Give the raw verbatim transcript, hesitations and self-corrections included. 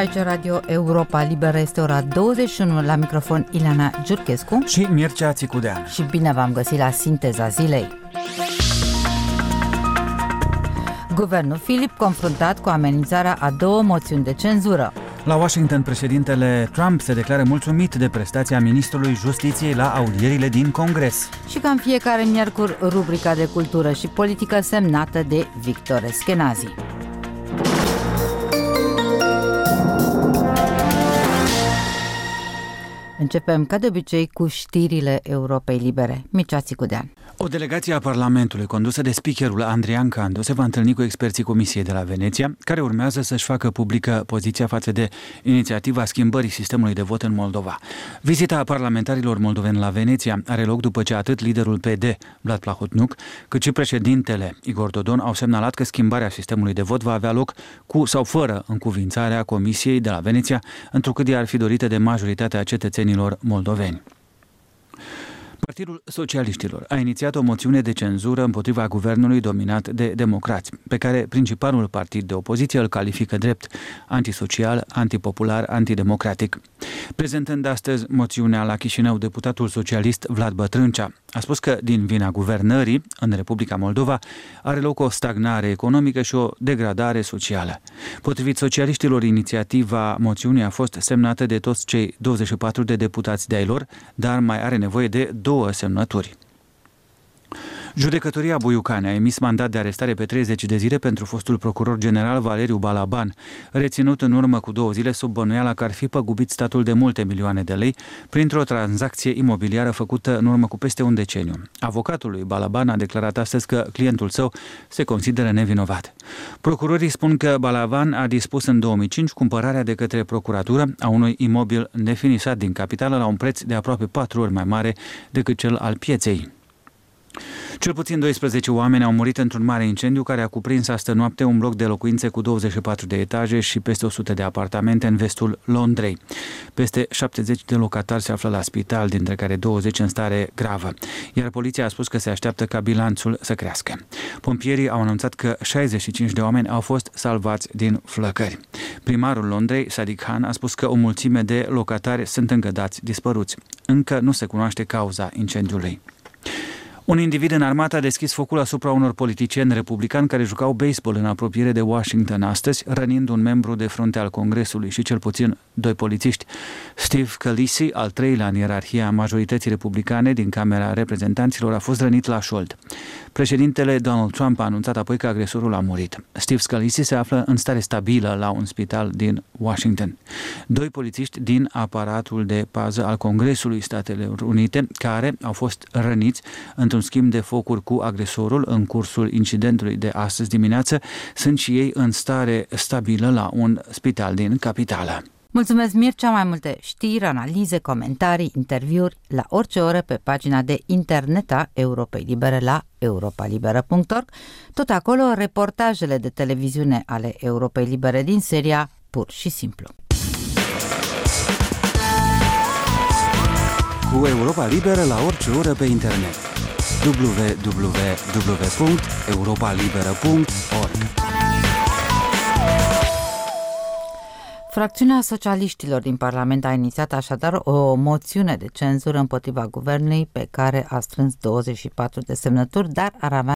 Aici Radio Europa Liberă, este ora douăzeci și unu, la microfon Ileana Giurchescu și Mircea Țicudean. Și bine v-am găsit la Sinteza Zilei. Guvernul Filip confruntat cu amenințarea a două moțiuni de cenzură. La Washington, președintele Trump se declară mulțumit de prestația ministrului Justiției la audierile din Congres. Și ca în fiecare miercuri, rubrica de cultură și politică semnată de Victor Eschenazi. Începem, ca de obicei, cu știrile Europei Libere. Mircea Țicudean. O delegație a Parlamentului, condusă de speakerul Andrian Candu, se va întâlni cu experții Comisiei de la Veneția, care urmează să-și facă publică poziția față de inițiativa schimbării sistemului de vot în Moldova. Vizita parlamentarilor moldoveni la Veneția are loc după ce atât liderul P D, Vlad Plahotniuc, cât și președintele Igor Dodon au semnalat că schimbarea sistemului de vot va avea loc cu sau fără încuvințarea Comisiei de la Veneția, întrucât ea ar fi dorită de majoritatea cetățenilor moldoveni. Partidul Socialiștilor a inițiat o moțiune de cenzură împotriva guvernului dominat de democrați, pe care principalul partid de opoziție îl califică drept antisocial, antipopular, antidemocratic. Prezentând astăzi moțiunea la Chișinău, deputatul socialist Vlad Bătrâncea a spus că din vina guvernării în Republica Moldova are loc o stagnare economică și o degradare socială. Potrivit socialiștilor, inițiativa moțiunii a fost semnată de toți cei douăzeci și patru de deputați de ai lor, dar mai are nevoie de două semnături. Judecătoria Buiucane a emis mandat de arestare pe treizeci de zile pentru fostul procuror general Valeriu Balaban, reținut în urmă cu două zile sub bănuiala că ar fi păgubit statul de multe milioane de lei printr-o tranzacție imobiliară făcută în urmă cu peste un deceniu. Avocatul lui Balaban a declarat astăzi că clientul său se consideră nevinovat. Procurorii spun că Balaban a dispus în două mii cinci cumpărarea de către procuratură a unui imobil nefinisat din capitală la un preț de aproape patru ori mai mare decât cel al pieței. Cel puțin doisprezece oameni au murit într-un mare incendiu care a cuprins astă noapte un bloc de locuințe cu douăzeci și patru de etaje și peste o sută de apartamente în vestul Londrei. Peste șaptezeci de locatari se află la spital, dintre care douăzeci în stare gravă, iar poliția a spus că se așteaptă ca bilanțul să crească. Pompierii au anunțat că șaizeci și cinci de oameni au fost salvați din flăcări. Primarul Londrei, Sadiq Khan, a spus că o mulțime de locatari sunt încă dați dispăruți. Încă nu se cunoaște cauza incendiului. Un individ înarmat a deschis focul asupra unor politicieni republicani care jucau baseball în apropiere de Washington astăzi, rănind un membru de frunte al Congresului și cel puțin doi polițiști. Steve Scalise, al treilea în ierarhia majorității republicane din Camera Reprezentanților, a fost rănit la șold. Președintele Donald Trump a anunțat apoi că agresorul a murit. Steve Scalise se află în stare stabilă la un spital din Washington. Doi polițiști din aparatul de pază al Congresului Statelor Unite, care au fost răniți într-un schimb de focuri cu agresorul în cursul incidentului de astăzi dimineață, sunt și ei în stare stabilă la un spital din capitală. Mulțumesc, Mircea. Mai multe știri, analize, comentarii, interviuri la orice oră pe pagina de internet a Europei Libere la europa liberă punct org. Tot acolo, reportajele de televiziune ale Europei Libere din seria Pur și Simplu. Cu Europa Liberă la orice oră pe internet. w w w punct europa liberă punct org. Fracțiunea socialiștilor din Parlament a inițiat așadar o moțiune de cenzură împotriva guvernului pe care a strâns douăzeci și patru de semnături, dar ar avea